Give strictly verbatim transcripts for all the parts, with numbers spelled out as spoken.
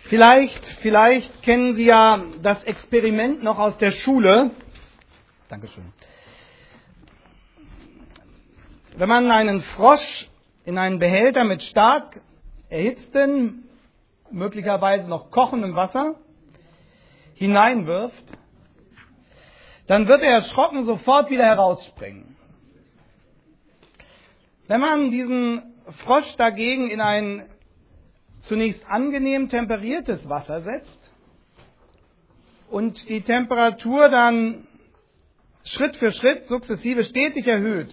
Vielleicht, vielleicht kennen Sie ja das Experiment noch aus der Schule. Dankeschön. Wenn man einen Frosch in einen Behälter mit stark erhitztem, möglicherweise noch kochendem Wasser hineinwirft, dann wird er erschrocken sofort wieder herausspringen. Wenn man diesen Frosch dagegen in ein zunächst angenehm temperiertes Wasser setzt und die Temperatur dann Schritt für Schritt sukzessive stetig erhöht,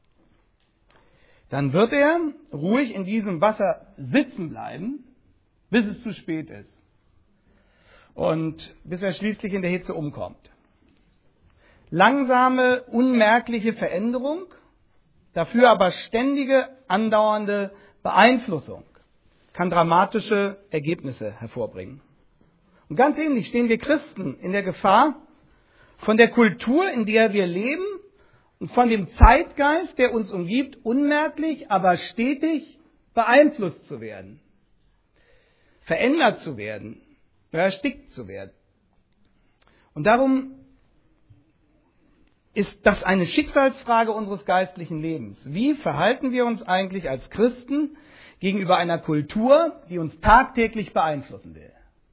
dann wird er ruhig in diesem Wasser sitzen bleiben, bis es zu spät ist und bis er schließlich in der Hitze umkommt. Langsame, unmerkliche Veränderung, dafür aber ständige, andauernde Beeinflussung kann dramatische Ergebnisse hervorbringen. Und ganz ähnlich stehen wir Christen in der Gefahr, von der Kultur, in der wir leben, und von dem Zeitgeist, der uns umgibt, unmerklich, aber stetig beeinflusst zu werden, verändert zu werden, erstickt zu werden. Und darum ist das eine Schicksalsfrage unseres geistlichen Lebens. Wie verhalten wir uns eigentlich als Christen gegenüber einer Kultur, die uns tagtäglich beeinflussen will?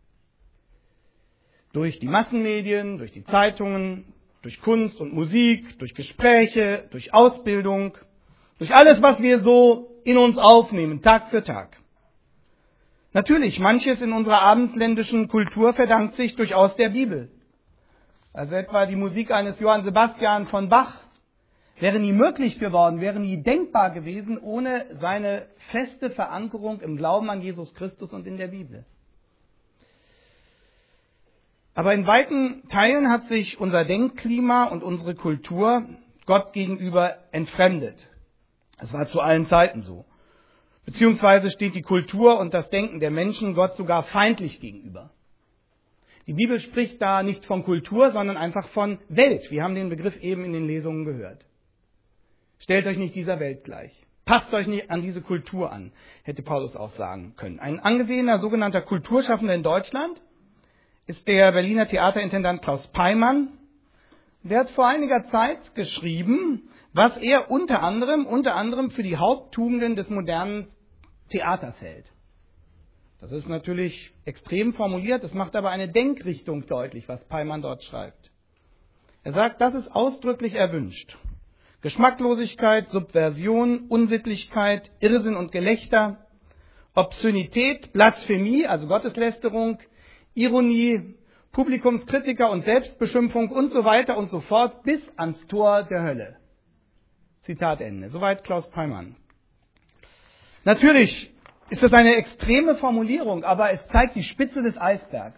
Durch die Massenmedien, durch die Zeitungen, durch Kunst und Musik, durch Gespräche, durch Ausbildung, durch alles, was wir so in uns aufnehmen, Tag für Tag. Natürlich, manches in unserer abendländischen Kultur verdankt sich durchaus der Bibel. Also etwa die Musik eines Johann Sebastian von Bach wäre nie möglich geworden, wäre nie denkbar gewesen, ohne seine feste Verankerung im Glauben an Jesus Christus und in der Bibel. Aber in weiten Teilen hat sich unser Denkklima und unsere Kultur Gott gegenüber entfremdet. Das war zu allen Zeiten so. Beziehungsweise steht die Kultur und das Denken der Menschen Gott sogar feindlich gegenüber. Die Bibel spricht da nicht von Kultur, sondern einfach von Welt. Wir haben den Begriff eben in den Lesungen gehört. Stellt euch nicht dieser Welt gleich. Passt euch nicht an diese Kultur an, hätte Paulus auch sagen können. Ein angesehener sogenannter Kulturschaffender in Deutschland ist der Berliner Theaterintendant Klaus Peimann. Der hat vor einiger Zeit geschrieben, was er unter anderem, unter anderem für die Haupttugenden des modernen Theaters hält. Das ist natürlich extrem formuliert, das macht aber eine Denkrichtung deutlich, was Peimann dort schreibt. Er sagt, das ist ausdrücklich erwünscht. Geschmacklosigkeit, Subversion, Unsittlichkeit, Irrsinn und Gelächter, Obszönität, Blasphemie, also Gotteslästerung, Ironie, Publikumskritiker und Selbstbeschimpfung und so weiter und so fort bis ans Tor der Hölle. Zitat Ende. Soweit Klaus Peimann. Natürlich ist das eine extreme Formulierung, aber es zeigt die Spitze des Eisbergs.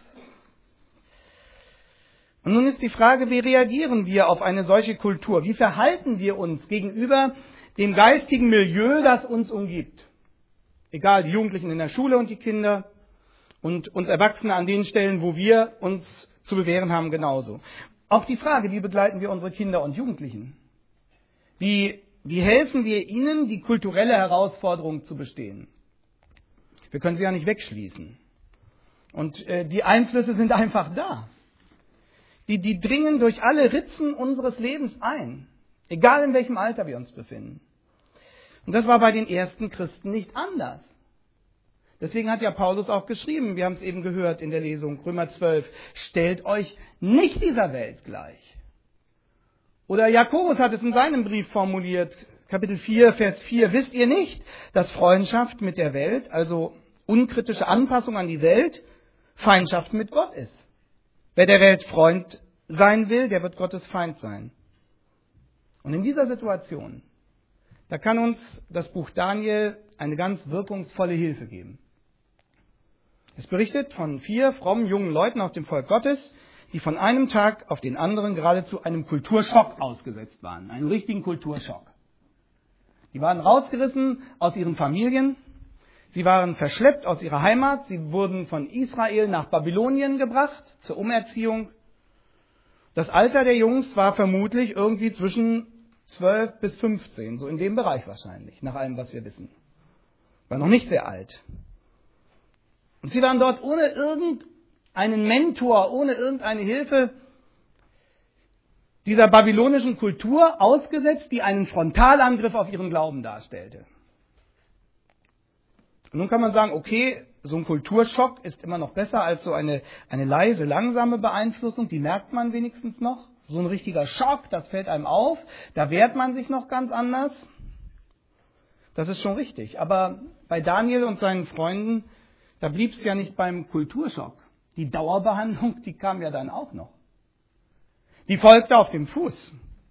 Und nun ist die Frage, wie reagieren wir auf eine solche Kultur? Wie verhalten wir uns gegenüber dem geistigen Milieu, das uns umgibt? Egal, die Jugendlichen in der Schule und die Kinder und uns Erwachsene an den Stellen, wo wir uns zu bewähren haben, genauso. Auch die Frage, wie begleiten wir unsere Kinder und Jugendlichen? Wie, wie helfen wir ihnen, die kulturelle Herausforderung zu bestehen? Wir können sie ja nicht wegschließen. Und äh, die Einflüsse sind einfach da. Die, die dringen durch alle Ritzen unseres Lebens ein. Egal in welchem Alter wir uns befinden. Und das war bei den ersten Christen nicht anders. Deswegen hat ja Paulus auch geschrieben, wir haben es eben gehört in der Lesung, Römer zwölf, stellt euch nicht dieser Welt gleich. Oder Jakobus hat es in seinem Brief formuliert, Kapitel vier, Vers vier, wisst ihr nicht, dass Freundschaft mit der Welt, also unkritische Anpassung an die Welt, Feindschaft mit Gott ist. Wer der Welt Freund sein will, der wird Gottes Feind sein. Und in dieser Situation, da kann uns das Buch Daniel eine ganz wirkungsvolle Hilfe geben. Es berichtet von vier frommen jungen Leuten aus dem Volk Gottes, die von einem Tag auf den anderen geradezu einem Kulturschock ausgesetzt waren. Einen richtigen Kulturschock. Die waren rausgerissen aus ihren Familien. Sie waren verschleppt aus ihrer Heimat. Sie wurden von Israel nach Babylonien gebracht zur Umerziehung. Das Alter der Jungs war vermutlich irgendwie zwischen zwölf bis fünfzehn, so in dem Bereich wahrscheinlich, nach allem, was wir wissen. War noch nicht sehr alt. Und sie waren dort ohne irgendeinen Mentor, ohne irgendeine Hilfe dieser babylonischen Kultur ausgesetzt, die einen Frontalangriff auf ihren Glauben darstellte. Und nun kann man sagen, okay, so ein Kulturschock ist immer noch besser als so eine, eine leise, langsame Beeinflussung, die merkt man wenigstens noch. So ein richtiger Schock, das fällt einem auf, da wehrt man sich noch ganz anders. Das ist schon richtig. Aber bei Daniel und seinen Freunden, da blieb es ja nicht beim Kulturschock. Die Dauerbehandlung, die kam ja dann auch noch. Die folgte auf dem Fuß.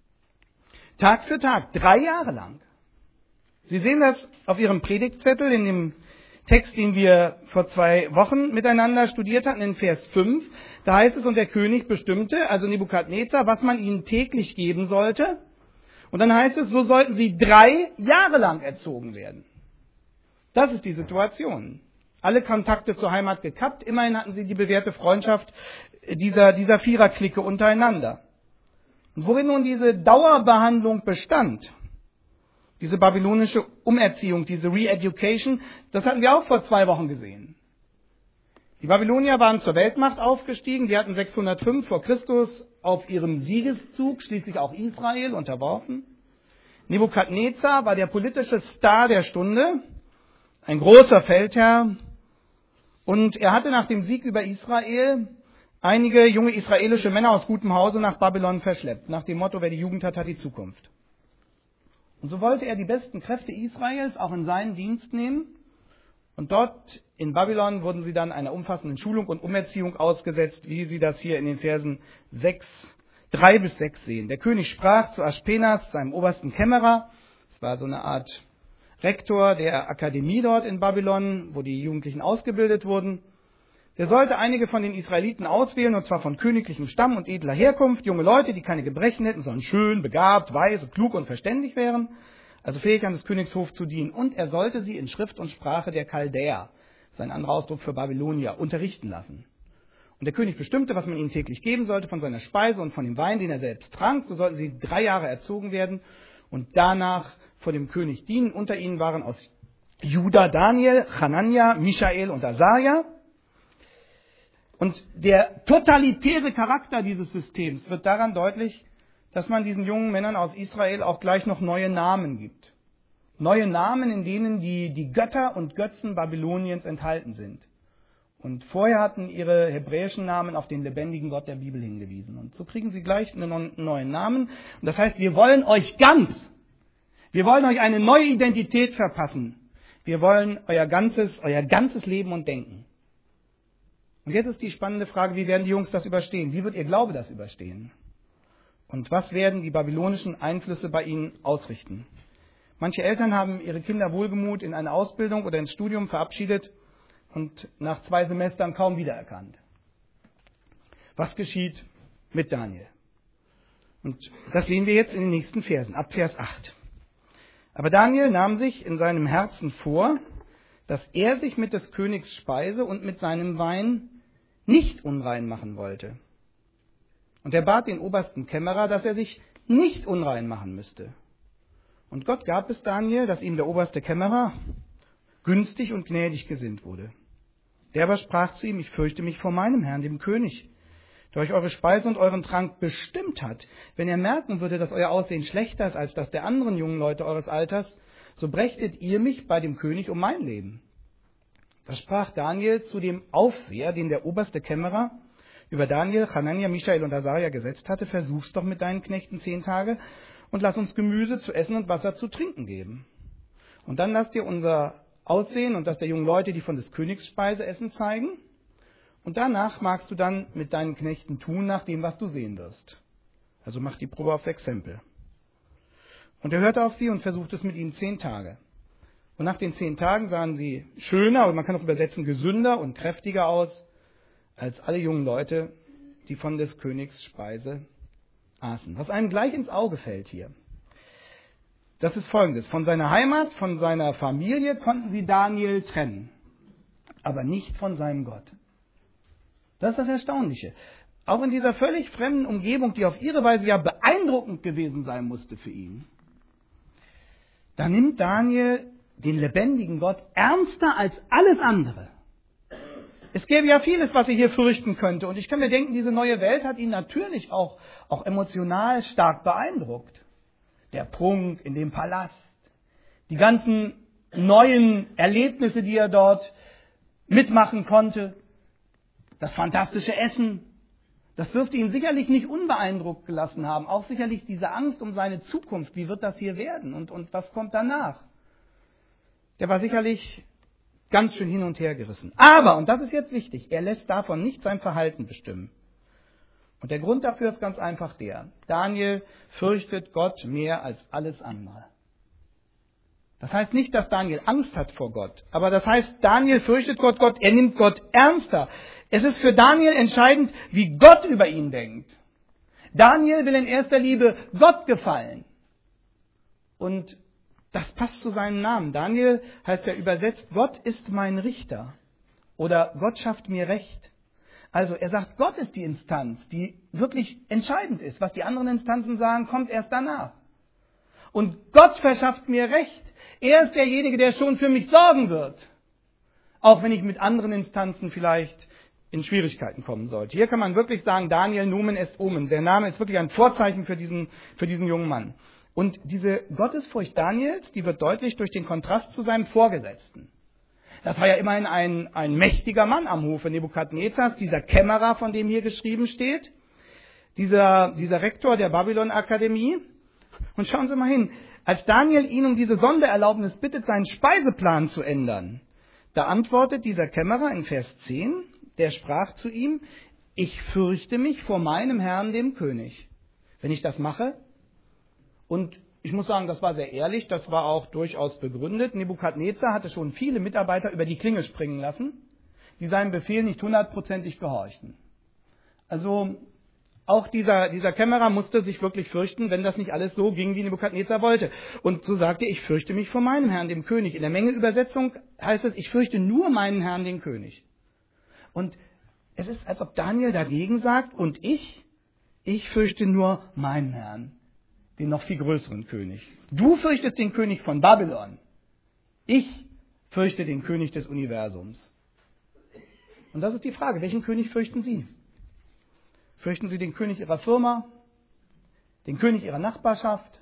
Tag für Tag, drei Jahre lang. Sie sehen das auf Ihrem Predigtzettel in dem Text, den wir vor zwei Wochen miteinander studiert hatten, in Vers fünf. Da heißt es, und der König bestimmte, also Nebukadnezar, was man ihnen täglich geben sollte. Und dann heißt es, so sollten sie drei Jahre lang erzogen werden. Das ist die Situation. Alle Kontakte zur Heimat gekappt. Immerhin hatten sie die bewährte Freundschaft dieser, dieser Viererklicke untereinander. Und worin nun diese Dauerbehandlung bestand, diese babylonische Umerziehung, diese Re-Education, das hatten wir auch vor zwei Wochen gesehen. Die Babylonier waren zur Weltmacht aufgestiegen, die hatten sechshundertfünf vor Christus auf ihrem Siegeszug schließlich auch Israel unterworfen. Nebukadnezar war der politische Star der Stunde, ein großer Feldherr, und er hatte nach dem Sieg über Israel einige junge israelische Männer aus gutem Hause nach Babylon verschleppt, nach dem Motto, wer die Jugend hat, hat die Zukunft. Und so wollte er die besten Kräfte Israels auch in seinen Dienst nehmen. Und dort in Babylon wurden sie dann einer umfassenden Schulung und Umerziehung ausgesetzt, wie Sie das hier in den Versen sechs, drei bis sechs sehen. Der König sprach zu Aspenas, seinem obersten Kämmerer. Das war so eine Art Rektor der Akademie dort in Babylon, wo die Jugendlichen ausgebildet wurden. Der sollte einige von den Israeliten auswählen, und zwar von königlichem Stamm und edler Herkunft, junge Leute, die keine Gebrechen hätten, sondern schön, begabt, weise, klug und verständig wären, also fähig an des Königs Hof zu dienen. Und er sollte sie in Schrift und Sprache der Chaldäer, das ist ein anderer Ausdruck für Babylonier, unterrichten lassen. Und der König bestimmte, was man ihnen täglich geben sollte, von seiner Speise und von dem Wein, den er selbst trank. So sollten sie drei Jahre erzogen werden und danach vor dem König dienen. Unter ihnen waren aus Juda Daniel, Hanania, Michael und Asaria. Und der totalitäre Charakter dieses Systems wird daran deutlich, dass man diesen jungen Männern aus Israel auch gleich noch neue Namen gibt. Neue Namen, in denen die, die Götter und Götzen Babyloniens enthalten sind. Und vorher hatten ihre hebräischen Namen auf den lebendigen Gott der Bibel hingewiesen. Und so kriegen sie gleich einen neuen Namen. Und das heißt, wir wollen euch ganz, wir wollen euch eine neue Identität verpassen. Wir wollen euer ganzes, euer ganzes Leben und Denken. Und jetzt ist die spannende Frage, wie werden die Jungs das überstehen? Wie wird ihr Glaube das überstehen? Und was werden die babylonischen Einflüsse bei ihnen ausrichten? Manche Eltern haben ihre Kinder wohlgemut in eine Ausbildung oder ins Studium verabschiedet und nach zwei Semestern kaum wiedererkannt. Was geschieht mit Daniel? Und das sehen wir jetzt in den nächsten Versen, ab Vers acht. Aber Daniel nahm sich in seinem Herzen vor, dass er sich mit des Königs Speise und mit seinem Wein nicht unrein machen wollte. Und er bat den obersten Kämmerer, dass er sich nicht unrein machen müsste. Und Gott gab es Daniel, dass ihm der oberste Kämmerer günstig und gnädig gesinnt wurde. Der aber sprach zu ihm, ich fürchte mich vor meinem Herrn, dem König, der euch eure Speise und euren Trank bestimmt hat. Wenn er merken würde, dass euer Aussehen schlechter ist als das der anderen jungen Leute eures Alters, so brächtet ihr mich bei dem König um mein Leben. Da sprach Daniel zu dem Aufseher, den der oberste Kämmerer über Daniel, Hanania, Michael und Asaria gesetzt hatte, versuch's doch mit deinen Knechten zehn Tage und lass uns Gemüse zu essen und Wasser zu trinken geben. Und dann lass dir unser Aussehen und das der jungen Leute, die von des Königs Speise essen, zeigen. Und danach magst du dann mit deinen Knechten tun, nach dem, was du sehen wirst. Also mach die Probe aufs Exempel. Und er hörte auf sie und versuchte es mit ihnen zehn Tage. Und nach den zehn Tagen sahen sie schöner, und man kann auch übersetzen, gesünder und kräftiger aus, als alle jungen Leute, die von des Königs Speise aßen. Was einem gleich ins Auge fällt hier, das ist Folgendes. Von seiner Heimat, von seiner Familie konnten sie Daniel trennen, aber nicht von seinem Gott. Das ist das Erstaunliche. Auch in dieser völlig fremden Umgebung, die auf ihre Weise ja beeindruckend gewesen sein musste für ihn, da nimmt Daniel den lebendigen Gott ernster als alles andere. Es gäbe ja vieles, was er hier fürchten könnte. Und ich kann mir denken, diese neue Welt hat ihn natürlich auch, auch emotional stark beeindruckt. Der Prunk in dem Palast, die ganzen neuen Erlebnisse, die er dort mitmachen konnte, das fantastische Essen, das dürfte ihn sicherlich nicht unbeeindruckt gelassen haben. Auch sicherlich diese Angst um seine Zukunft, wie wird das hier werden und, und was kommt danach. Der war sicherlich ganz schön hin und her gerissen. Aber, und das ist jetzt wichtig, er lässt davon nicht sein Verhalten bestimmen. Und der Grund dafür ist ganz einfach der: Daniel fürchtet Gott mehr als alles andere. Das heißt nicht, dass Daniel Angst hat vor Gott, aber das heißt, Daniel fürchtet Gott, Gott, er nimmt Gott ernster. Es ist für Daniel entscheidend, wie Gott über ihn denkt. Daniel will in erster Liebe Gott gefallen. Und das passt zu seinem Namen. Daniel heißt ja übersetzt, Gott ist mein Richter. Oder Gott schafft mir Recht. Also er sagt, Gott ist die Instanz, die wirklich entscheidend ist. Was die anderen Instanzen sagen, kommt erst danach. Und Gott verschafft mir Recht. Er ist derjenige, der schon für mich sorgen wird. Auch wenn ich mit anderen Instanzen vielleicht in Schwierigkeiten kommen sollte. Hier kann man wirklich sagen, Daniel Numen est Omen. Der Name ist wirklich ein Vorzeichen für diesen, für diesen jungen Mann. Und diese Gottesfurcht Daniels, die wird deutlich durch den Kontrast zu seinem Vorgesetzten. Das war ja immerhin ein, ein mächtiger Mann am Hofe Nebukadnezars, dieser Kämmerer, von dem hier geschrieben steht, dieser, dieser Rektor der Babylon-Akademie. Und schauen Sie mal hin, als Daniel ihn um diese Sondererlaubnis bittet, seinen Speiseplan zu ändern, da antwortet dieser Kämmerer in Vers zehn, der sprach zu ihm, ich fürchte mich vor meinem Herrn, dem König. Wenn ich das mache, und ich muss sagen, das war sehr ehrlich, das war auch durchaus begründet. Nebukadnezar hatte schon viele Mitarbeiter über die Klinge springen lassen, die seinem Befehl nicht hundertprozentig gehorchten. Also auch dieser, dieser Kämmerer musste sich wirklich fürchten, wenn das nicht alles so ging, wie Nebukadnezar wollte. Und so sagte er, ich fürchte mich vor meinem Herrn, dem König. In der Mengeübersetzung heißt es, ich fürchte nur meinen Herrn, den König. Und es ist, als ob Daniel dagegen sagt, und ich, ich fürchte nur meinen Herrn, den noch viel größeren König. Du fürchtest den König von Babylon. Ich fürchte den König des Universums. Und das ist die Frage, welchen König fürchten Sie? Fürchten Sie den König Ihrer Firma, den König Ihrer Nachbarschaft,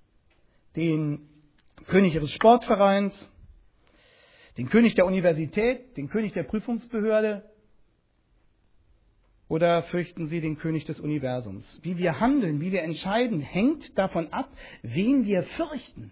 den König Ihres Sportvereins, den König der Universität, den König der Prüfungsbehörde? Oder fürchten Sie den König des Universums? Wie wir handeln, wie wir entscheiden, hängt davon ab, wen wir fürchten.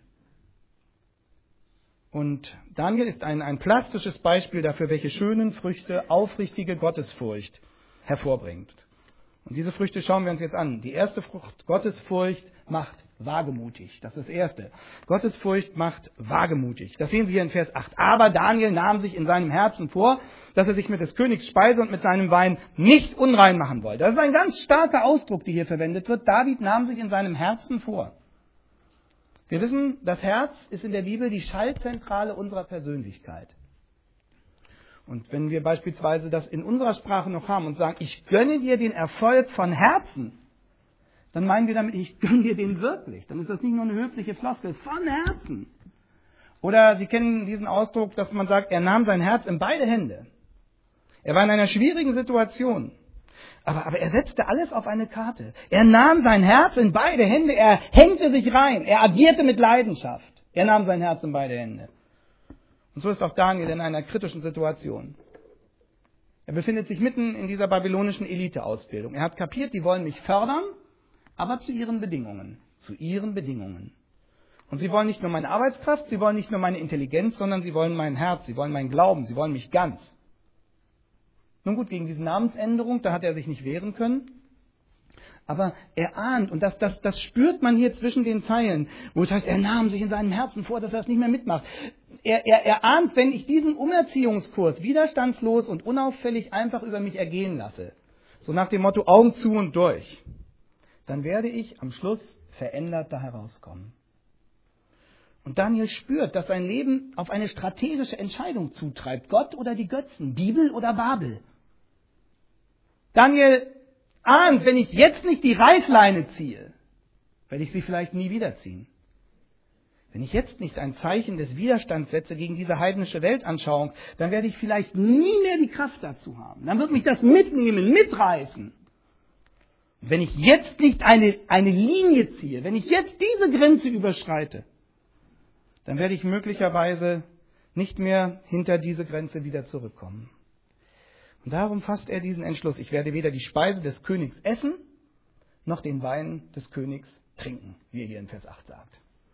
Und Daniel ist ein, ein plastisches Beispiel dafür, welche schönen Früchte aufrichtige Gottesfurcht hervorbringt. Und diese Früchte schauen wir uns jetzt an. Die erste Frucht, Gottesfurcht, macht wagemutig. Das ist das Erste. Gottesfurcht macht wagemutig. Das sehen Sie hier in Vers acht. Aber Daniel nahm sich in seinem Herzen vor, dass er sich mit des Königs Speise und mit seinem Wein nicht unrein machen wollte. Das ist ein ganz starker Ausdruck, der hier verwendet wird. David nahm sich in seinem Herzen vor. Wir wissen, das Herz ist in der Bibel die Schaltzentrale unserer Persönlichkeit. Und wenn wir beispielsweise das in unserer Sprache noch haben und sagen, ich gönne dir den Erfolg von Herzen, dann meinen wir damit, ich gönne dir den wirklich. Dann ist das nicht nur eine höfliche Floskel, von Herzen. Oder Sie kennen diesen Ausdruck, dass man sagt, er nahm sein Herz in beide Hände. Er war in einer schwierigen Situation. Aber, aber er setzte alles auf eine Karte. Er nahm sein Herz in beide Hände, er hängte sich rein, er agierte mit Leidenschaft. Er nahm sein Herz in beide Hände. Und so ist auch Daniel in einer kritischen Situation. Er befindet sich mitten in dieser babylonischen Eliteausbildung. Er hat kapiert, die wollen mich fördern, aber zu ihren Bedingungen. Zu ihren Bedingungen. Und sie wollen nicht nur meine Arbeitskraft, sie wollen nicht nur meine Intelligenz, sondern sie wollen mein Herz, sie wollen meinen Glauben, sie wollen mich ganz. Nun gut, gegen diese Namensänderung, da hat er sich nicht wehren können. Aber er ahnt, und das, das, das spürt man hier zwischen den Zeilen, wo es heißt, er nahm sich in seinem Herzen vor, dass er es nicht mehr mitmacht. Er, er, er ahnt, wenn ich diesen Umerziehungskurs widerstandslos und unauffällig einfach über mich ergehen lasse, so nach dem Motto Augen zu und durch, dann werde ich am Schluss verändert da herauskommen. Und Daniel spürt, dass sein Leben auf eine strategische Entscheidung zutreibt. Gott oder die Götzen, Bibel oder Babel. Daniel ahnt, wenn ich jetzt nicht die Reißleine ziehe, werde ich sie vielleicht nie wiederziehen. Wenn ich jetzt nicht ein Zeichen des Widerstands setze gegen diese heidnische Weltanschauung, dann werde ich vielleicht nie mehr die Kraft dazu haben. Dann wird mich das mitnehmen, mitreißen. Und wenn ich jetzt nicht eine, eine Linie ziehe, wenn ich jetzt diese Grenze überschreite, dann werde ich möglicherweise nicht mehr hinter diese Grenze wieder zurückkommen. Und darum fasst er diesen Entschluss: Ich werde weder die Speise des Königs essen, noch den Wein des Königs trinken, wie er hier in Vers acht sagt.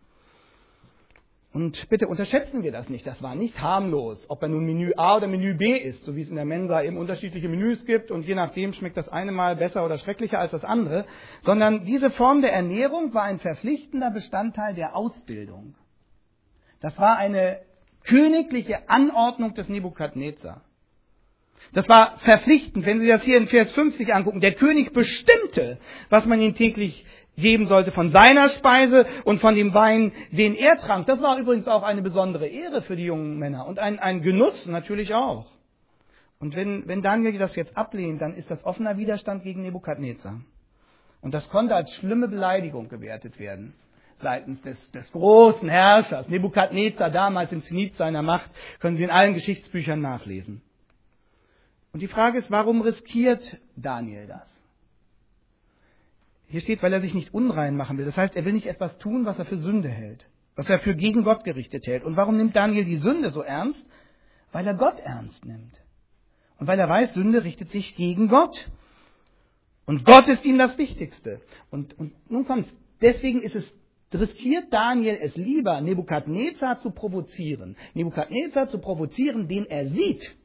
Und bitte unterschätzen wir das nicht. Das war nicht harmlos, ob er nun Menü A oder Menü B ist, so wie es in der Mensa eben unterschiedliche Menüs gibt und je nachdem schmeckt das eine mal besser oder schrecklicher als das andere, sondern diese Form der Ernährung war ein verpflichtender Bestandteil der Ausbildung. Das war eine königliche Anordnung des Nebukadnezar. Das war verpflichtend, wenn Sie das hier in Vers fünfzig angucken. Der König bestimmte, was man ihm täglich geben sollte von seiner Speise und von dem Wein, den er trank. Das war übrigens auch eine besondere Ehre für die jungen Männer und ein, ein Genuss natürlich auch. Und wenn, wenn Daniel das jetzt ablehnt, dann ist das offener Widerstand gegen Nebukadnezar. Und das konnte als schlimme Beleidigung gewertet werden seitens des, des großen Herrschers. Nebukadnezar, damals im Zenit seiner Macht, können Sie in allen Geschichtsbüchern nachlesen. Und die Frage ist, warum riskiert Daniel das? Hier steht, weil er sich nicht unrein machen will. Das heißt, er will nicht etwas tun, was er für Sünde hält, was er für gegen Gott gerichtet hält. Und warum nimmt Daniel die Sünde so ernst? Weil er Gott ernst nimmt. Und weil er weiß, Sünde richtet sich gegen Gott. Und Gott ist ihm das Wichtigste. Und, und nun kommt's. Deswegen ist es, riskiert Daniel es lieber, Nebukadnezar zu provozieren. Nebukadnezar zu provozieren, den er sieht,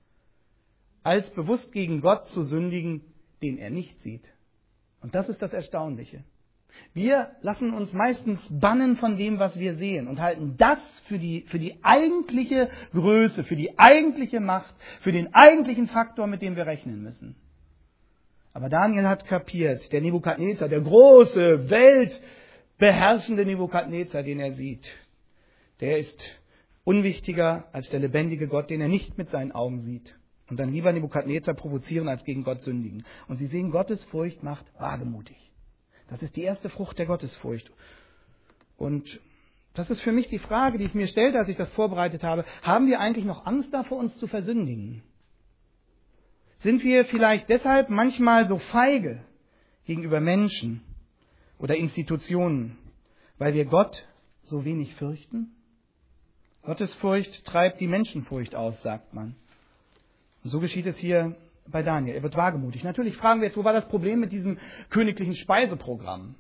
als bewusst gegen Gott zu sündigen, den er nicht sieht. Und das ist das Erstaunliche. Wir lassen uns meistens bannen von dem, was wir sehen und halten das für die, für die eigentliche Größe, für die eigentliche Macht, für den eigentlichen Faktor, mit dem wir rechnen müssen. Aber Daniel hat kapiert, der Nebukadnezar, der große, weltbeherrschende Nebukadnezar, den er sieht, der ist unwichtiger als der lebendige Gott, den er nicht mit seinen Augen sieht. Und dann lieber Nebukadnezar provozieren, als gegen Gott sündigen. Und Sie sehen, Gottesfurcht macht wagemutig. Das ist die erste Frucht der Gottesfurcht. Und das ist für mich die Frage, die ich mir stellte, als ich das vorbereitet habe. Haben wir eigentlich noch Angst davor, uns zu versündigen? Sind wir vielleicht deshalb manchmal so feige gegenüber Menschen oder Institutionen, weil wir Gott so wenig fürchten? Gottesfurcht treibt die Menschenfurcht aus, sagt man. Und so geschieht es hier bei Daniel. Er wird wagemutig. Natürlich fragen wir jetzt, wo war das Problem mit diesem königlichen Speiseprogramm?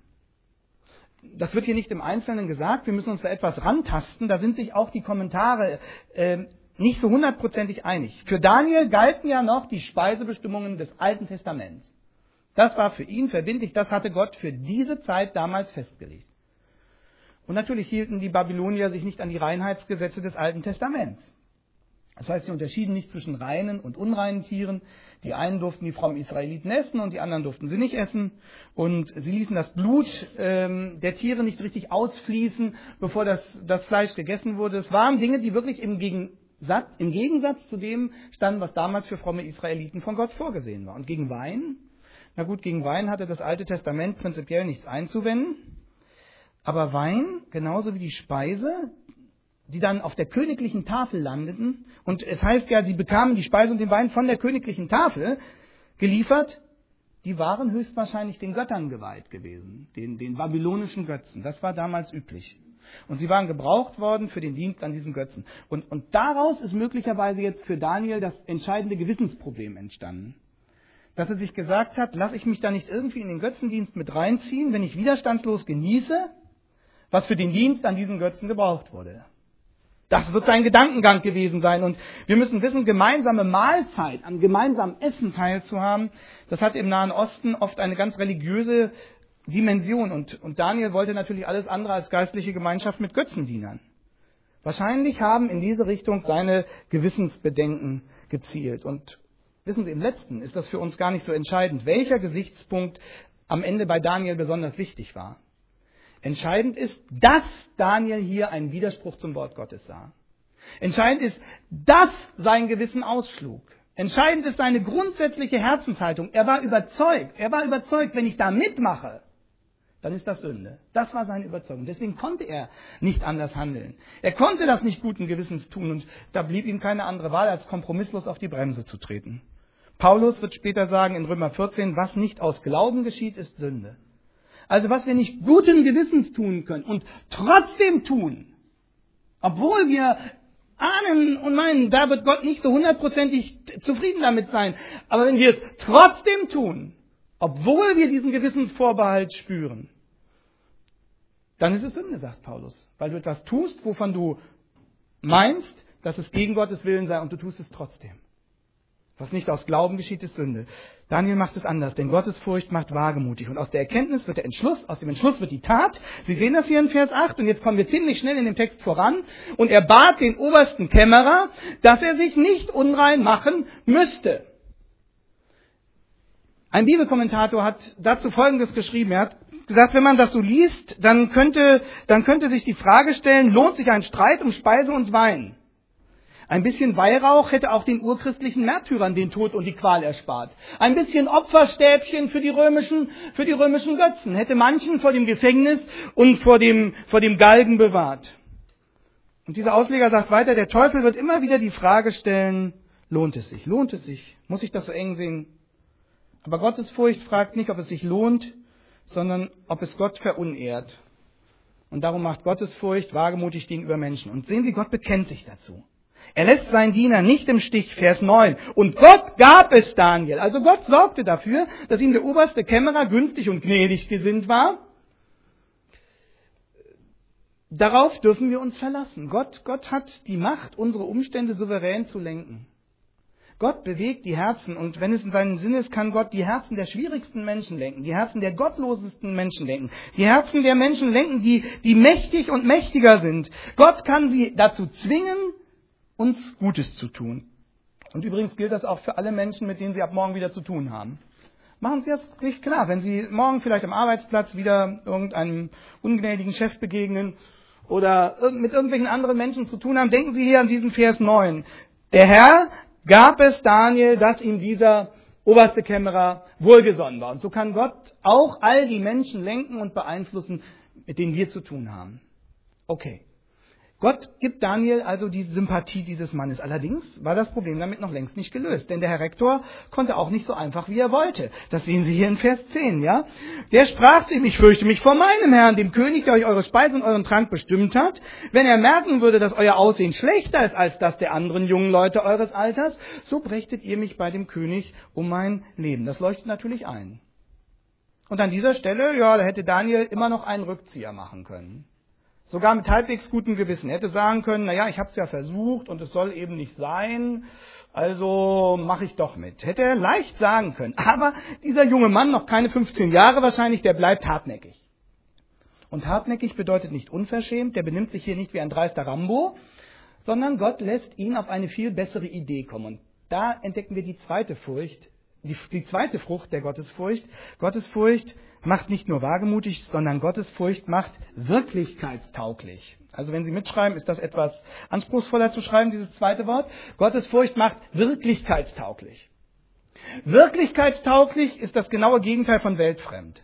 Das wird hier nicht im Einzelnen gesagt. Wir müssen uns da etwas rantasten. Da sind sich auch die Kommentare äh, nicht so hundertprozentig einig. Für Daniel galten ja noch die Speisebestimmungen des Alten Testaments. Das war für ihn verbindlich. Das hatte Gott für diese Zeit damals festgelegt. Und natürlich hielten die Babylonier sich nicht an die Reinheitsgesetze des Alten Testaments. Das heißt, sie unterschieden nicht zwischen reinen und unreinen Tieren. Die einen durften die frommen Israeliten essen und die anderen durften sie nicht essen. Und sie ließen das Blut ähm, der Tiere nicht richtig ausfließen, bevor das, das Fleisch gegessen wurde. Es waren Dinge, die wirklich im Gegensatz, im Gegensatz zu dem standen, was damals für fromme Israeliten von Gott vorgesehen war. Und gegen Wein? Na gut, gegen Wein hatte das Alte Testament prinzipiell nichts einzuwenden. Aber Wein, genauso wie die Speise, die dann auf der königlichen Tafel landeten. Und es heißt ja, sie bekamen die Speise und den Wein von der königlichen Tafel geliefert. Die waren höchstwahrscheinlich den Göttern geweiht gewesen, den, den babylonischen Götzen. Das war damals üblich. Und sie waren gebraucht worden für den Dienst an diesen Götzen. Und, und daraus ist möglicherweise jetzt für Daniel das entscheidende Gewissensproblem entstanden. Dass er sich gesagt hat, lasse ich mich da nicht irgendwie in den Götzendienst mit reinziehen, wenn ich widerstandslos genieße, was für den Dienst an diesen Götzen gebraucht wurde. Das wird sein Gedankengang gewesen sein. Und wir müssen wissen, gemeinsame Mahlzeit, am gemeinsamen Essen teilzuhaben, das hat im Nahen Osten oft eine ganz religiöse Dimension. Und, und Daniel wollte natürlich alles andere als geistliche Gemeinschaft mit Götzendienern. Wahrscheinlich haben in diese Richtung seine Gewissensbedenken gezielt. Und wissen Sie, im Letzten ist das für uns gar nicht so entscheidend, welcher Gesichtspunkt am Ende bei Daniel besonders wichtig war. Entscheidend ist, dass Daniel hier einen Widerspruch zum Wort Gottes sah. Entscheidend ist, dass sein Gewissen ausschlug. Entscheidend ist seine grundsätzliche Herzenshaltung. Er war überzeugt, er war überzeugt, wenn ich da mitmache, dann ist das Sünde. Das war seine Überzeugung. Deswegen konnte er nicht anders handeln. Er konnte das nicht guten Gewissens tun und da blieb ihm keine andere Wahl, als kompromisslos auf die Bremse zu treten. Paulus wird später sagen in Römer vierzehn, was nicht aus Glauben geschieht, ist Sünde. Also was wir nicht guten Gewissens tun können und trotzdem tun, obwohl wir ahnen und meinen, da wird Gott nicht so hundertprozentig zufrieden damit sein, aber wenn wir es trotzdem tun, obwohl wir diesen Gewissensvorbehalt spüren, dann ist es Sünde, sagt Paulus. Weil du etwas tust, wovon du meinst, dass es gegen Gottes Willen sei und du tust es trotzdem. Was nicht aus Glauben geschieht, ist Sünde. Daniel macht es anders, denn Gottesfurcht macht wagemutig. Und aus der Erkenntnis wird der Entschluss, aus dem Entschluss wird die Tat. Sie sehen das hier in Vers acht und jetzt kommen wir ziemlich schnell in dem Text voran. Und er bat den obersten Kämmerer, dass er sich nicht unrein machen müsste. Ein Bibelkommentator hat dazu Folgendes geschrieben. Er hat gesagt, wenn man das so liest, dann könnte, dann könnte sich die Frage stellen, lohnt sich ein Streit um Speise und Wein? Ein bisschen Weihrauch hätte auch den urchristlichen Märtyrern den Tod und die Qual erspart. Ein bisschen Opferstäbchen für die römischen, für die römischen Götzen hätte manchen vor dem Gefängnis und vor dem, vor dem Galgen bewahrt. Und dieser Ausleger sagt weiter, der Teufel wird immer wieder die Frage stellen, lohnt es sich? Lohnt es sich? Muss ich das so eng sehen? Aber Gottesfurcht fragt nicht, ob es sich lohnt, sondern ob es Gott verunehrt. Und darum macht Gottesfurcht wagemutig gegenüber Menschen. Und sehen Sie, Gott bekennt sich dazu. Er lässt seinen Diener nicht im Stich, Vers neun. Und Gott gab es Daniel. Also Gott sorgte dafür, dass ihm der oberste Kämmerer günstig und gnädig gesinnt war. Darauf dürfen wir uns verlassen. Gott, Gott hat die Macht, unsere Umstände souverän zu lenken. Gott bewegt die Herzen und wenn es in seinem Sinn ist, kann Gott die Herzen der schwierigsten Menschen lenken, die Herzen der gottlosesten Menschen lenken, die Herzen der Menschen lenken, die, die mächtig und mächtiger sind. Gott kann sie dazu zwingen, uns Gutes zu tun. Und übrigens gilt das auch für alle Menschen, mit denen Sie ab morgen wieder zu tun haben. Machen Sie das nicht klar, wenn Sie morgen vielleicht am Arbeitsplatz wieder irgendeinem ungnädigen Chef begegnen oder mit irgendwelchen anderen Menschen zu tun haben, denken Sie hier an diesen Vers neun. Der Herr gab es Daniel, dass ihm dieser oberste Kämmerer wohlgesonnen war. Und so kann Gott auch all die Menschen lenken und beeinflussen, mit denen wir zu tun haben. Okay. Gott gibt Daniel also die Sympathie dieses Mannes. Allerdings war das Problem damit noch längst nicht gelöst, denn der Herr Rektor konnte auch nicht so einfach, wie er wollte. Das sehen Sie hier in Vers zehn, ja? Der sprach zu ihm, ich fürchte mich vor meinem Herrn, dem König, der euch eure Speise und euren Trank bestimmt hat. Wenn er merken würde, dass euer Aussehen schlechter ist als das der anderen jungen Leute eures Alters, so brächtet ihr mich bei dem König um mein Leben. Das leuchtet natürlich ein. Und an dieser Stelle, ja, da hätte Daniel immer noch einen Rückzieher machen können. Sogar mit halbwegs gutem Gewissen. Er hätte sagen können, naja, ich habe es ja versucht und es soll eben nicht sein, also mache ich doch mit. Hätte er leicht sagen können. Aber dieser junge Mann, noch keine fünfzehn Jahre wahrscheinlich, der bleibt hartnäckig. Und hartnäckig bedeutet nicht unverschämt, der benimmt sich hier nicht wie ein dreister Rambo, sondern Gott lässt ihn auf eine viel bessere Idee kommen. Und da entdecken wir die zweite Furcht, die, die zweite Frucht der Gottesfurcht. Gottesfurcht macht nicht nur wagemutig, sondern Gottesfurcht macht wirklichkeitstauglich. Also wenn Sie mitschreiben, ist das etwas anspruchsvoller zu schreiben, dieses zweite Wort. Gottesfurcht macht wirklichkeitstauglich. Wirklichkeitstauglich ist das genaue Gegenteil von weltfremd.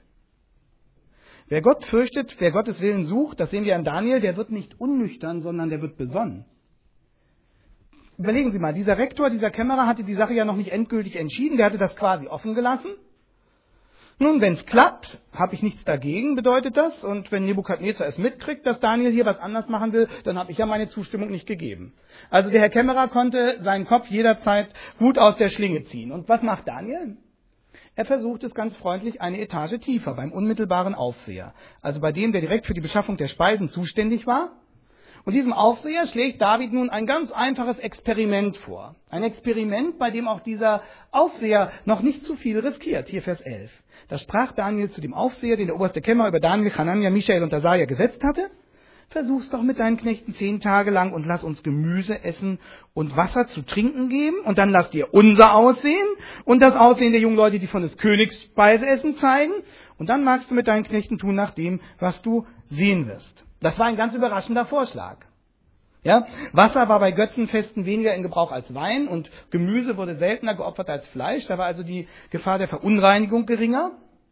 Wer Gott fürchtet, wer Gottes Willen sucht, das sehen wir an Daniel, der wird nicht unnüchtern, sondern der wird besonnen. Überlegen Sie mal, dieser Rektor, dieser Kämmerer hatte die Sache ja noch nicht endgültig entschieden, der hatte das quasi offen gelassen. Nun, wenn es klappt, habe ich nichts dagegen, bedeutet das. Und wenn Nebukadnezar es mitkriegt, dass Daniel hier was anders machen will, dann habe ich ja meine Zustimmung nicht gegeben. Also der Herr Kämmerer konnte seinen Kopf jederzeit gut aus der Schlinge ziehen. Und was macht Daniel? Er versucht es ganz freundlich eine Etage tiefer, beim unmittelbaren Aufseher. Also bei dem, der direkt für die Beschaffung der Speisen zuständig war. Und diesem Aufseher schlägt David nun ein ganz einfaches Experiment vor. Ein Experiment, bei dem auch dieser Aufseher noch nicht zu viel riskiert. Hier Vers elf. Da sprach Daniel zu dem Aufseher, den der oberste Kämmerer über Daniel, Hanania, Michael und Asaja gesetzt hatte. Versuch's doch mit deinen Knechten zehn Tage lang und lass uns Gemüse essen und Wasser zu trinken geben. Und dann lass dir unser Aussehen und das Aussehen der jungen Leute, die von des Königs Speise essen, zeigen. Und dann magst du mit deinen Knechten tun nach dem, was du sehen wirst. Das war ein ganz überraschender Vorschlag. Ja, Wasser war bei Götzenfesten weniger in Gebrauch als Wein und Gemüse wurde seltener geopfert als Fleisch. Da war also die Gefahr der Verunreinigung geringer.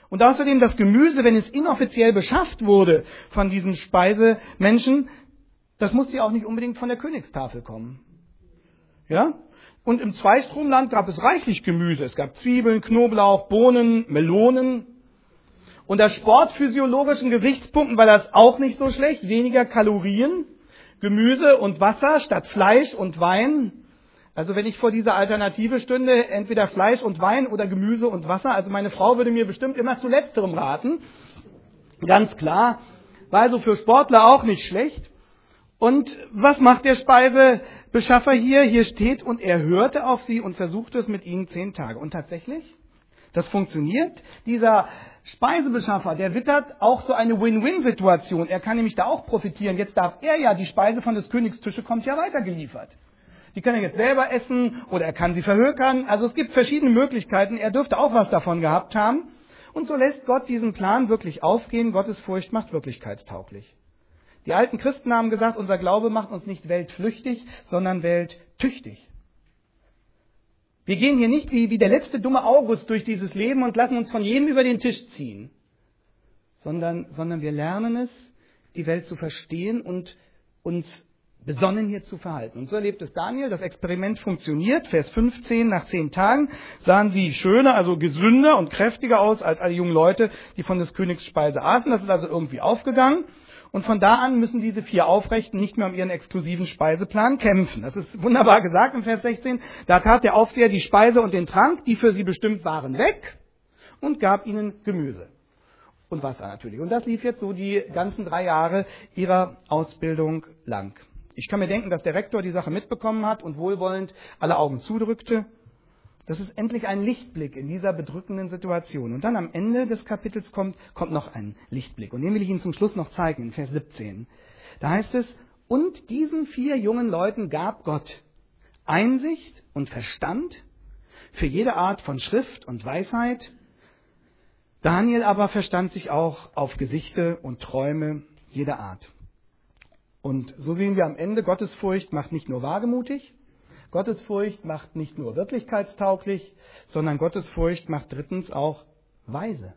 Und außerdem das Gemüse, wenn es inoffiziell beschafft wurde von diesen Speisemenschen, das musste ja auch nicht unbedingt von der Königstafel kommen. Ja? Und im Zweistromland gab es reichlich Gemüse. Es gab Zwiebeln, Knoblauch, Bohnen, Melonen. Unter sportphysiologischen Gesichtspunkten war das auch nicht so schlecht. Weniger Kalorien, Gemüse und Wasser statt Fleisch und Wein. Also wenn ich vor dieser Alternative stünde, entweder Fleisch und Wein oder Gemüse und Wasser, also meine Frau würde mir bestimmt immer zu letzterem raten. Ganz klar, war also für Sportler auch nicht schlecht. Und was macht der Speisebeschaffer hier? Hier steht, und er hörte auf sie und versuchte es mit ihnen zehn Tage. Und tatsächlich, das funktioniert. Dieser Speisebeschaffer, der wittert auch so eine Win-Win-Situation. Er kann nämlich da auch profitieren. Jetzt darf er ja, die Speise von des Königs Tische kommt ja weitergeliefert. Die kann er jetzt selber essen oder er kann sie verhökern. Also es gibt verschiedene Möglichkeiten. Er dürfte auch was davon gehabt haben. Und so lässt Gott diesen Plan wirklich aufgehen. Gottes Furcht macht wirklichkeitstauglich. Die alten Christen haben gesagt, unser Glaube macht uns nicht weltflüchtig, sondern welttüchtig. Wir gehen hier nicht wie, wie der letzte dumme August durch dieses Leben und lassen uns von jedem über den Tisch ziehen, sondern, sondern wir lernen es, die Welt zu verstehen und uns besonnen hier zu verhalten. Und so erlebt es Daniel, das Experiment funktioniert. Vers fünfzehn, nach zehn Tagen sahen sie schöner, also gesünder und kräftiger aus als alle jungen Leute, die von des Königs Speise aßen. Das ist also irgendwie aufgegangen. Und von da an müssen diese vier Aufrechten nicht mehr um ihren exklusiven Speiseplan kämpfen. Das ist wunderbar gesagt im Vers sechzehn. Da tat der Aufseher die Speise und den Trank, die für sie bestimmt waren, weg und gab ihnen Gemüse. Und Wasser natürlich. Und das lief jetzt so die ganzen drei Jahre ihrer Ausbildung lang. Ich kann mir denken, dass der Rektor die Sache mitbekommen hat und wohlwollend alle Augen zudrückte. Das ist endlich ein Lichtblick in dieser bedrückenden Situation. Und dann am Ende des Kapitels kommt, kommt noch ein Lichtblick. Und den will ich Ihnen zum Schluss noch zeigen, in Vers siebzehn. Da heißt es, und diesen vier jungen Leuten gab Gott Einsicht und Verstand für jede Art von Schrift und Weisheit. Daniel aber verstand sich auch auf Gesichte und Träume jeder Art. Und so sehen wir am Ende, Gottesfurcht macht nicht nur wagemutig, Gottesfurcht macht nicht nur wirklichkeitstauglich, sondern Gottesfurcht macht drittens auch weise.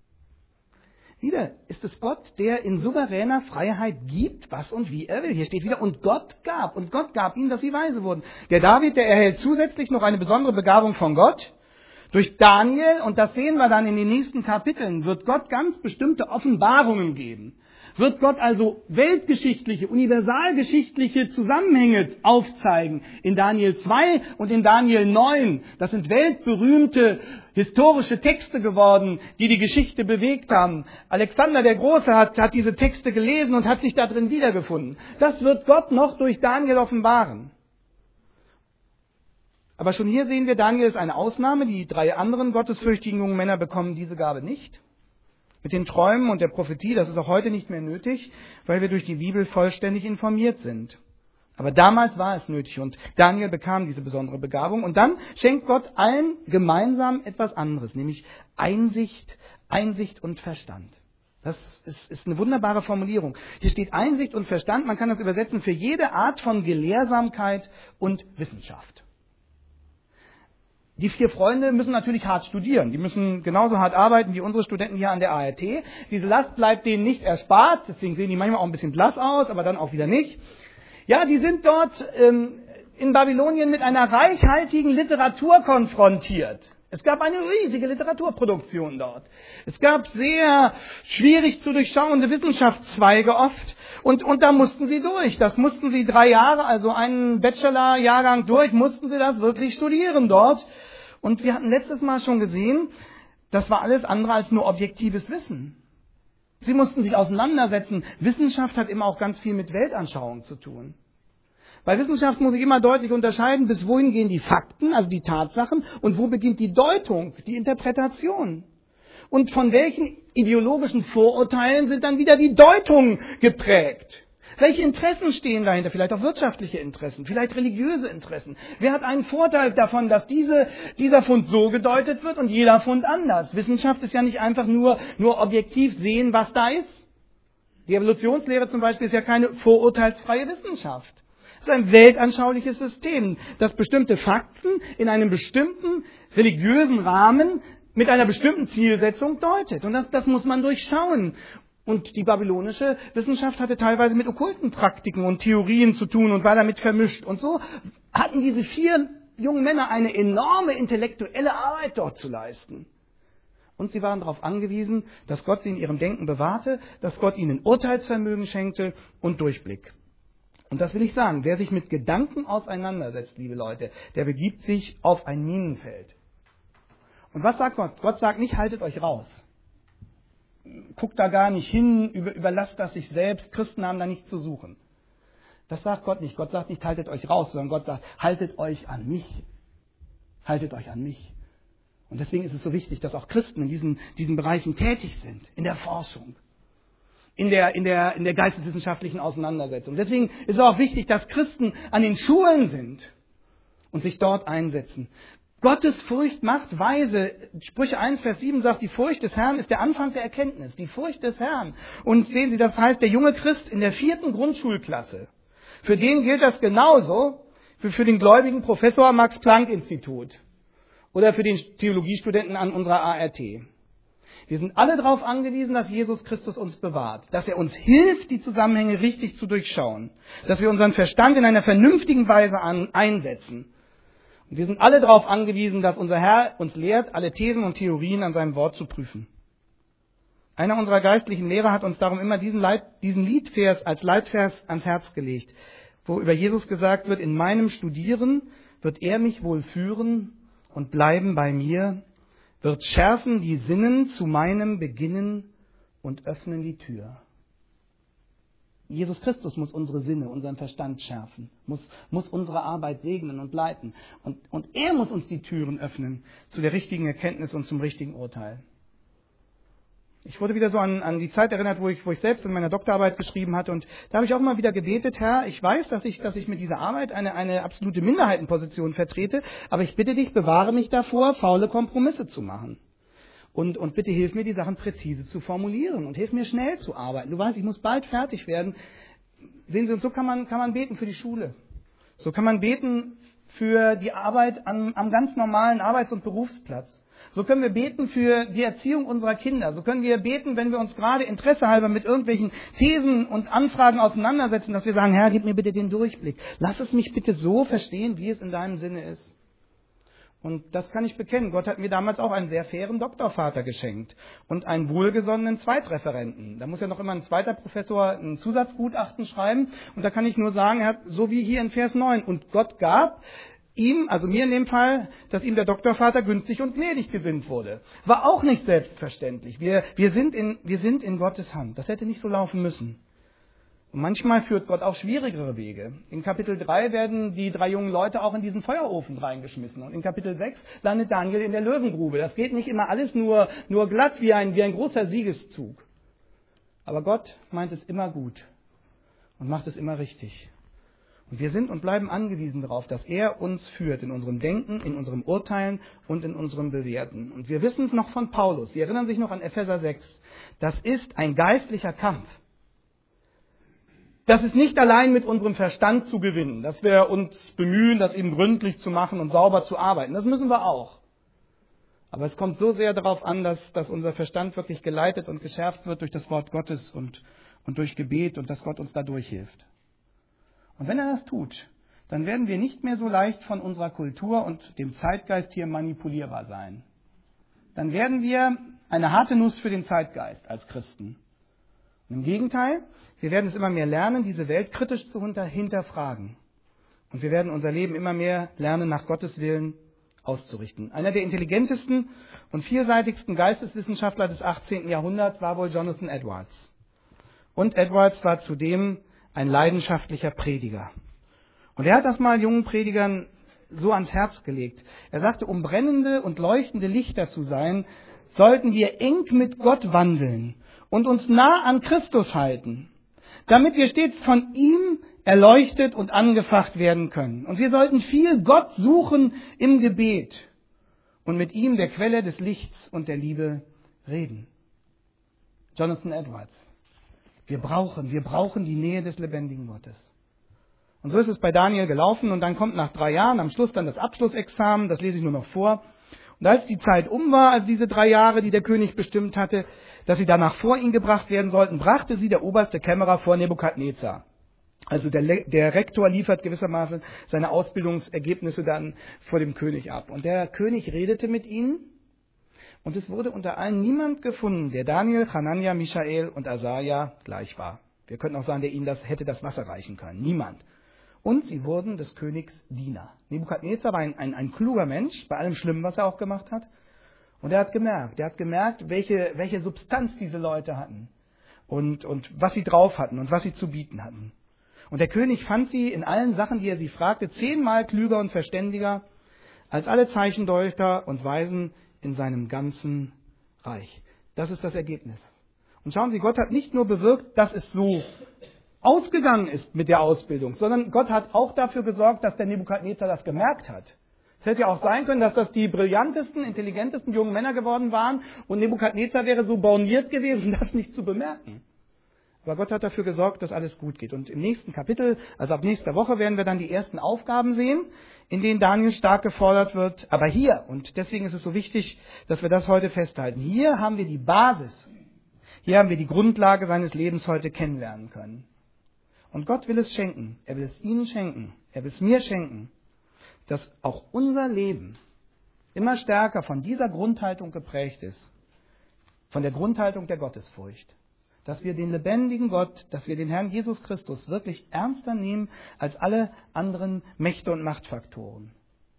Wieder ist es Gott, der in souveräner Freiheit gibt, was und wie er will. Hier steht wieder, und Gott gab, und Gott gab ihnen, dass sie weise wurden. Der David, der erhält zusätzlich noch eine besondere Begabung von Gott. Durch Daniel, und das sehen wir dann in den nächsten Kapiteln, wird Gott ganz bestimmte Offenbarungen geben. Wird Gott also weltgeschichtliche, universalgeschichtliche Zusammenhänge aufzeigen. In Daniel zwei und in Daniel neun. Das sind weltberühmte historische Texte geworden, die die Geschichte bewegt haben. Alexander der Große hat, hat diese Texte gelesen und hat sich da drin wiedergefunden. Das wird Gott noch durch Daniel offenbaren. Aber schon hier sehen wir, Daniel ist eine Ausnahme. Die drei anderen gottesfürchtigen jungen Männer bekommen diese Gabe nicht. Mit den Träumen und der Prophetie, das ist auch heute nicht mehr nötig, weil wir durch die Bibel vollständig informiert sind. Aber damals war es nötig und Daniel bekam diese besondere Begabung. Und dann schenkt Gott allen gemeinsam etwas anderes, nämlich Einsicht, Einsicht und Verstand. Das ist, ist eine wunderbare Formulierung. Hier steht Einsicht und Verstand, man kann das übersetzen für jede Art von Gelehrsamkeit und Wissenschaft. Die vier Freunde müssen natürlich hart studieren. Die müssen genauso hart arbeiten wie unsere Studenten hier an der A R T. Diese Last bleibt denen nicht erspart. Deswegen sehen die manchmal auch ein bisschen blass aus, aber dann auch wieder nicht. Ja, die sind dort ähm, in Babylonien mit einer reichhaltigen Literatur konfrontiert. Es gab eine riesige Literaturproduktion dort. Es gab sehr schwierig zu durchschauende Wissenschaftszweige oft. Und, und da mussten sie durch. Das mussten sie drei Jahre, also einen Bachelor-Jahrgang durch, mussten sie das wirklich studieren dort. Und wir hatten letztes Mal schon gesehen, das war alles andere als nur objektives Wissen. Sie mussten sich auseinandersetzen. Wissenschaft hat immer auch ganz viel mit Weltanschauung zu tun. Bei Wissenschaft muss ich immer deutlich unterscheiden, bis wohin gehen die Fakten, also die Tatsachen, und wo beginnt die Deutung, die Interpretation. Und von welchen ideologischen Vorurteilen sind dann wieder die Deutungen geprägt? Welche Interessen stehen dahinter? Vielleicht auch wirtschaftliche Interessen, vielleicht religiöse Interessen. Wer hat einen Vorteil davon, dass diese, dieser Fund so gedeutet wird und jeder Fund anders? Wissenschaft ist ja nicht einfach nur, nur objektiv sehen, was da ist. Die Evolutionslehre zum Beispiel ist ja keine vorurteilsfreie Wissenschaft. Es ist ein weltanschauliches System, das bestimmte Fakten in einem bestimmten religiösen Rahmen mit einer bestimmten Zielsetzung deutet. Und das, das muss man durchschauen. Und die babylonische Wissenschaft hatte teilweise mit okkulten Praktiken und Theorien zu tun und war damit vermischt. Und so hatten diese vier jungen Männer eine enorme intellektuelle Arbeit dort zu leisten. Und sie waren darauf angewiesen, dass Gott sie in ihrem Denken bewahrte, dass Gott ihnen Urteilsvermögen schenkte und Durchblick. Und das will ich sagen, wer sich mit Gedanken auseinandersetzt, liebe Leute, der begibt sich auf ein Minenfeld. Und was sagt Gott? Gott sagt nicht, haltet euch raus. Guckt da gar nicht hin, über, überlasst das sich selbst, Christen haben da nichts zu suchen. Das sagt Gott nicht. Gott sagt nicht, haltet euch raus, sondern Gott sagt, haltet euch an mich. Haltet euch an mich. Und deswegen ist es so wichtig, dass auch Christen in diesen, diesen Bereichen tätig sind, in der Forschung, in der, in der, in der geisteswissenschaftlichen Auseinandersetzung. Deswegen ist es auch wichtig, dass Christen an den Schulen sind und sich dort einsetzen. Gottes Furcht macht weise. Sprüche eins, Vers sieben sagt, die Furcht des Herrn ist der Anfang der Erkenntnis. Die Furcht des Herrn. Und sehen Sie, das heißt, der junge Christ in der vierten Grundschulklasse, für den gilt das genauso wie für den gläubigen Professor am Max-Planck-Institut oder für den Theologiestudenten an unserer A R T. Wir sind alle darauf angewiesen, dass Jesus Christus uns bewahrt, dass er uns hilft, die Zusammenhänge richtig zu durchschauen, dass wir unseren Verstand in einer vernünftigen Weise an, einsetzen. Und wir sind alle darauf angewiesen, dass unser Herr uns lehrt, alle Thesen und Theorien an seinem Wort zu prüfen. Einer unserer geistlichen Lehrer hat uns darum immer diesen, Leit, diesen Liedvers als Leitvers ans Herz gelegt, wo über Jesus gesagt wird, in meinem Studieren wird er mich wohl führen und bleiben bei mir, wird schärfen die Sinnen zu meinem Beginnen und öffnen die Tür. Jesus Christus muss unsere Sinne, unseren Verstand schärfen, muss, muss unsere Arbeit segnen und leiten. Und, und er muss uns die Türen öffnen zu der richtigen Erkenntnis und zum richtigen Urteil. Ich wurde wieder so an, an die Zeit erinnert, wo ich, wo ich selbst in meiner Doktorarbeit geschrieben hatte. Und da habe ich auch immer wieder gebetet, Herr, ich weiß, dass ich, dass ich mit dieser Arbeit eine, eine absolute Minderheitenposition vertrete, aber ich bitte dich, bewahre mich davor, faule Kompromisse zu machen. Und, und bitte hilf mir, die Sachen präzise zu formulieren und hilf mir, schnell zu arbeiten. Du weißt, ich muss bald fertig werden. Sehen Sie, und so kann man, kann man beten für die Schule. So kann man beten für die Arbeit am, am ganz normalen Arbeits- und Berufsplatz. So können wir beten für die Erziehung unserer Kinder. So können wir beten, wenn wir uns gerade interessehalber mit irgendwelchen Thesen und Anfragen auseinandersetzen, dass wir sagen, Herr, gib mir bitte den Durchblick. Lass es mich bitte so verstehen, wie es in deinem Sinne ist. Und das kann ich bekennen. Gott hat mir damals auch einen sehr fairen Doktorvater geschenkt und einen wohlgesonnenen Zweitreferenten. Da muss ja noch immer ein zweiter Professor ein Zusatzgutachten schreiben. Und da kann ich nur sagen, er hat, so wie hier in Vers neun, und Gott gab ihm, also mir in dem Fall, dass ihm der Doktorvater günstig und gnädig gesinnt wurde. War auch nicht selbstverständlich. Wir, wir, sind in, wir sind in Gottes Hand. Das hätte nicht so laufen müssen. Und manchmal führt Gott auch schwierigere Wege. In Kapitel drei werden die drei jungen Leute auch in diesen Feuerofen reingeschmissen. Und in Kapitel sechs landet Daniel in der Löwengrube. Das geht nicht immer alles nur, nur glatt wie ein, wie ein großer Siegeszug. Aber Gott meint es immer gut und macht es immer richtig. Und wir sind und bleiben angewiesen darauf, dass er uns führt in unserem Denken, in unserem Urteilen und in unserem Bewerten. Und wir wissen es noch von Paulus. Sie erinnern sich noch an Epheser sechs. Das ist ein geistlicher Kampf. Das ist nicht allein mit unserem Verstand zu gewinnen, dass wir uns bemühen, das eben gründlich zu machen und sauber zu arbeiten. Das müssen wir auch. Aber es kommt so sehr darauf an, dass, dass unser Verstand wirklich geleitet und geschärft wird durch das Wort Gottes und, und durch Gebet und dass Gott uns dadurch hilft. Und wenn er das tut, dann werden wir nicht mehr so leicht von unserer Kultur und dem Zeitgeist hier manipulierbar sein. Dann werden wir eine harte Nuss für den Zeitgeist als Christen. Und im Gegenteil, wir werden es immer mehr lernen, diese Welt kritisch zu hinterfragen. Und wir werden unser Leben immer mehr lernen, nach Gottes Willen auszurichten. Einer der intelligentesten und vielseitigsten Geisteswissenschaftler des achtzehnten Jahrhunderts war wohl Jonathan Edwards. Und Edwards war zudem ein leidenschaftlicher Prediger. Und er hat das mal jungen Predigern so ans Herz gelegt. Er sagte, um brennende und leuchtende Lichter zu sein, sollten wir eng mit Gott wandeln und uns nah an Christus halten, damit wir stets von ihm erleuchtet und angefacht werden können. Und wir sollten viel Gott suchen im Gebet und mit ihm, der Quelle des Lichts und der Liebe, reden. Jonathan Edwards. Wir brauchen, wir brauchen die Nähe des lebendigen Gottes. Und so ist es bei Daniel gelaufen und dann kommt nach drei Jahren am Schluss dann das Abschlussexamen, das lese ich nur noch vor. Und als die Zeit um war, also diese drei Jahre, die der König bestimmt hatte, dass sie danach vor ihn gebracht werden sollten, brachte sie der oberste Kämmerer vor Nebukadnezar. Also der, Le- der Rektor liefert gewissermaßen seine Ausbildungsergebnisse dann vor dem König ab. Und der König redete mit ihnen. Und es wurde unter allen niemand gefunden, der Daniel, Hanania, Michael und Asaja gleich war. Wir könnten auch sagen, der ihnen das, hätte das Wasser reichen können. Niemand. Und sie wurden des Königs Diener. Nebukadnezar war ein, ein, ein kluger Mensch, bei allem Schlimmen, was er auch gemacht hat. Und er hat gemerkt, er hat gemerkt, welche, welche Substanz diese Leute hatten. Und, und was sie drauf hatten und was sie zu bieten hatten. Und der König fand sie in allen Sachen, die er sie fragte, zehnmal klüger und verständiger als alle Zeichendeuter und Weisen in seinem ganzen Reich. Das ist das Ergebnis. Und schauen Sie, Gott hat nicht nur bewirkt, dass es so ausgegangen ist mit der Ausbildung, sondern Gott hat auch dafür gesorgt, dass der Nebukadnezar das gemerkt hat. Es hätte ja auch sein können, dass das die brillantesten, intelligentesten jungen Männer geworden waren und Nebukadnezar wäre so borniert gewesen, das nicht zu bemerken. Aber Gott hat dafür gesorgt, dass alles gut geht. Und im nächsten Kapitel, also ab nächster Woche, werden wir dann die ersten Aufgaben sehen, in denen Daniel stark gefordert wird. Aber hier, und deswegen ist es so wichtig, dass wir das heute festhalten, hier haben wir die Basis. Hier haben wir die Grundlage seines Lebens heute kennenlernen können. Und Gott will es schenken. Er will es Ihnen schenken. Er will es mir schenken, dass auch unser Leben immer stärker von dieser Grundhaltung geprägt ist. Von der Grundhaltung der Gottesfurcht. Dass wir den lebendigen Gott, dass wir den Herrn Jesus Christus wirklich ernster nehmen als alle anderen Mächte und Machtfaktoren.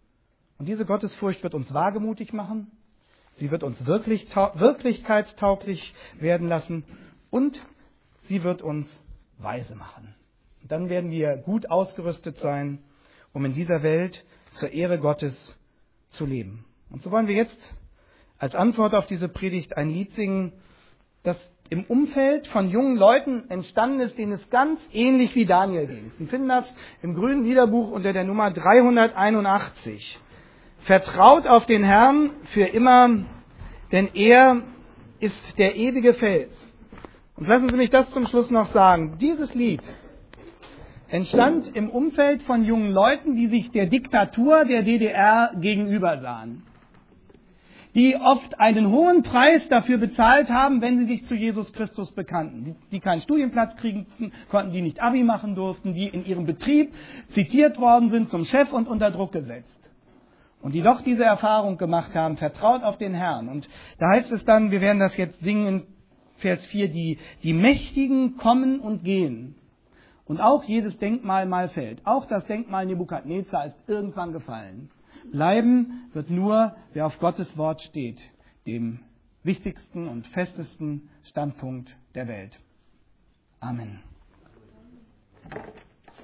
Und diese Gottesfurcht wird uns wagemutig machen, sie wird uns wirklich, wirklichkeitstauglich werden lassen und sie wird uns weise machen. Und dann werden wir gut ausgerüstet sein, um in dieser Welt zur Ehre Gottes zu leben. Und so wollen wir jetzt als Antwort auf diese Predigt ein Lied singen, das im Umfeld von jungen Leuten entstanden ist, denen es ganz ähnlich wie Daniel ging. Sie finden das im grünen Liederbuch unter der Nummer dreihunderteinundachtzig. Vertraut auf den Herrn für immer, denn er ist der ewige Fels. Und lassen Sie mich das zum Schluss noch sagen. Dieses Lied entstand im Umfeld von jungen Leuten, die sich der Diktatur der D D R gegenüber sahen. Die oft einen hohen Preis dafür bezahlt haben, wenn sie sich zu Jesus Christus bekannten. Die, die keinen Studienplatz kriegen konnten, die nicht Abi machen durften, die in ihrem Betrieb zitiert worden sind zum Chef und unter Druck gesetzt. Und die doch diese Erfahrung gemacht haben, vertraut auf den Herrn. Und da heißt es dann, wir werden das jetzt singen in Vers vier, die, die Mächtigen kommen und gehen. Und auch jedes Denkmal mal fällt. Auch das Denkmal Nebukadnezar ist irgendwann gefallen. Bleiben wird nur, wer auf Gottes Wort steht, dem wichtigsten und festesten Standpunkt der Welt. Amen.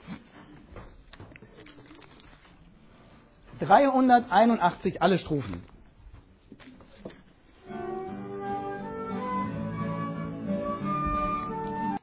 dreihunderteinundachtzig, alle Strophen.